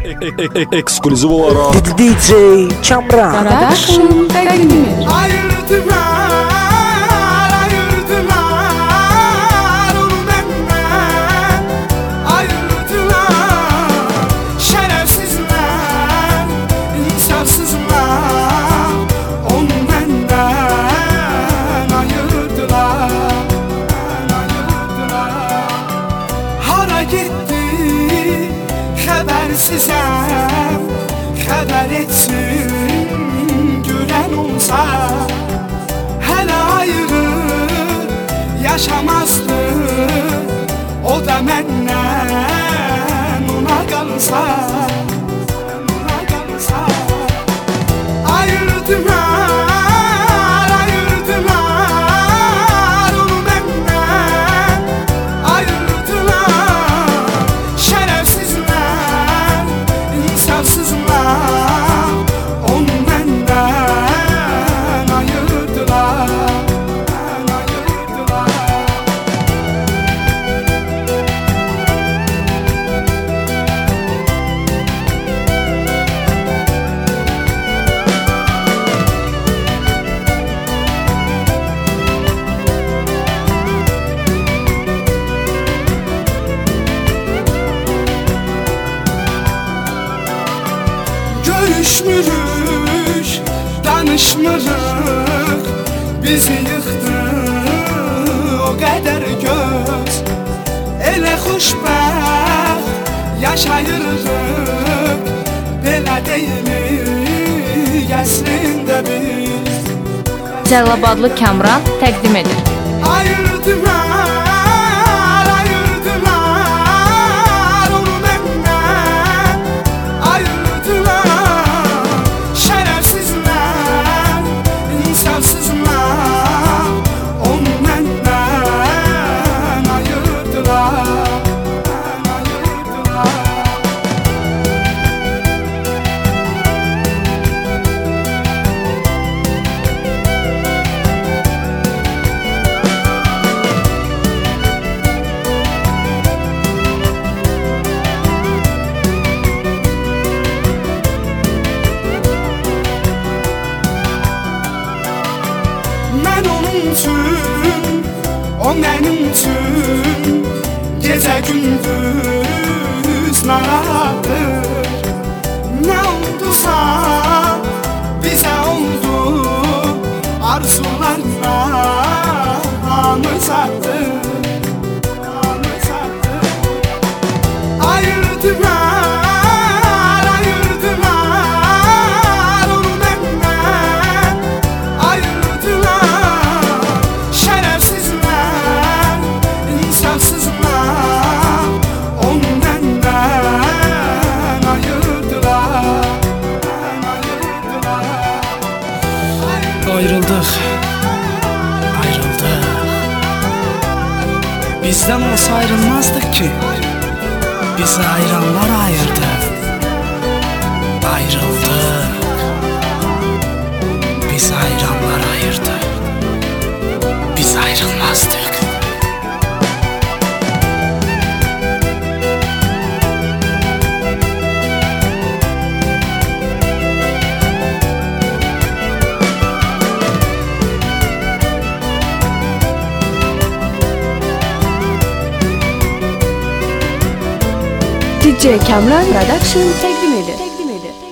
Ekskluziv olarak DJ Kamran Production takdim ayırdılar onu benden, ayırdılar şerefsizler, insafsızlar, onu benden ayırdılar, hara gitti habersizem, haber etsin gören olsa, hele ayrı yaşamazdı, o da menden ona kalsa, ona kalsa. Ayırdılar, ayırdılar onu benden, ayırdılar şerefsizler, insafsızlar, onu benden ayırdılar, ayırdılar. Görüşmürük, danışmırıq, bizi yıxdı o qədər göz. Elə xoşbəxt yaşayırıq, belə deyilik əslində biz. Cəlilabadlı Kamran təqdim edir. Ayırdılar, ayırdılar onu benden, ayırdılar şerefsizler, insafsızlar, onu benden ayırdılar, ayırdılar. Mən onun üçün, o mənim üçün, gecə gündüz narahatdır. Nə oldusa bizə oldu, arzularla anı sattı, anı sattı. Ayırdılar, ayırdılar onu benden, ayırdılar şerefsizler, insafsızlar, onu benden ayırdılar, ayırdılar. Ayrıldık, ayrıldık. Bizden olsa ayrılmazdık ki. Bizi ayıranlar ayırdı. Ayrıldık. Bizi ayıranlar ayırdı. Biz ayrılmazdık. DJ Kamran Production təqdim edir.